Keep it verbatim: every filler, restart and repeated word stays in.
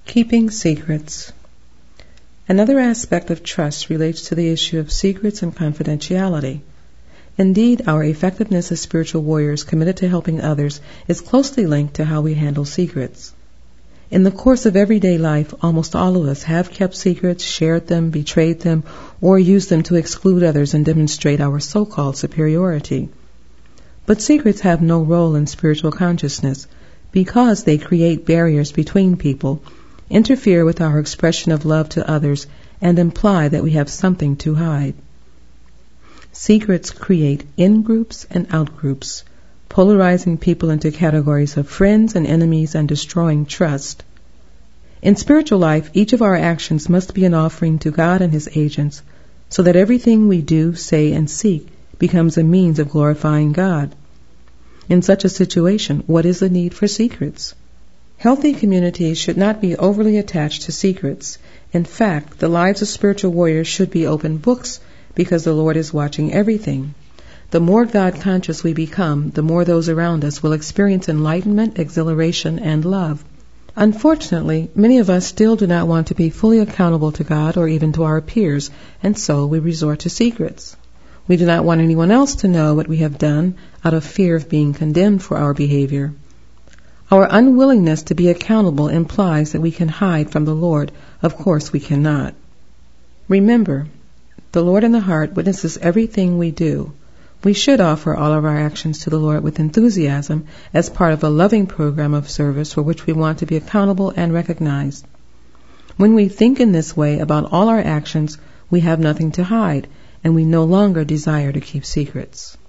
Keeping secrets. Another aspect of trust relates to the issue of secrets and confidentiality. Indeed, our effectiveness as spiritual warriors committed to helping others is closely linked to how we handle secrets. In the course of everyday life, almost all of us have kept secrets, shared them, betrayed them, or used them to exclude others and demonstrate our so-called superiority. But secrets have no role in spiritual consciousness because they create barriers between people, interfere with our expression of love to others, and imply that we have something to hide. Secrets create in-groups and out-groups, polarizing people into categories of friends and enemies and destroying trust. In spiritual life, each of our actions must be an offering to God and His agents, so that everything we do, say, and seek becomes a means of glorifying God. In such a situation, what is the need for secrets? Healthy communities should not be overly attached to secrets. In fact, the lives of spiritual warriors should be open books because the Lord is watching everything. The more God-conscious we become, the more those around us will experience enlightenment, exhilaration, and love. Unfortunately, many of us still do not want to be fully accountable to God or even to our peers, and so we resort to secrets. We do not want anyone else to know what we have done out of fear of being condemned for our behavior. Our unwillingness to be accountable implies that we can hide from the Lord. Of course we cannot. Remember, the Lord in the heart witnesses everything we do. We should offer all of our actions to the Lord with enthusiasm as part of a loving program of service for which we want to be accountable and recognized. When we think in this way about all our actions, we have nothing to hide, and we no longer desire to keep secrets.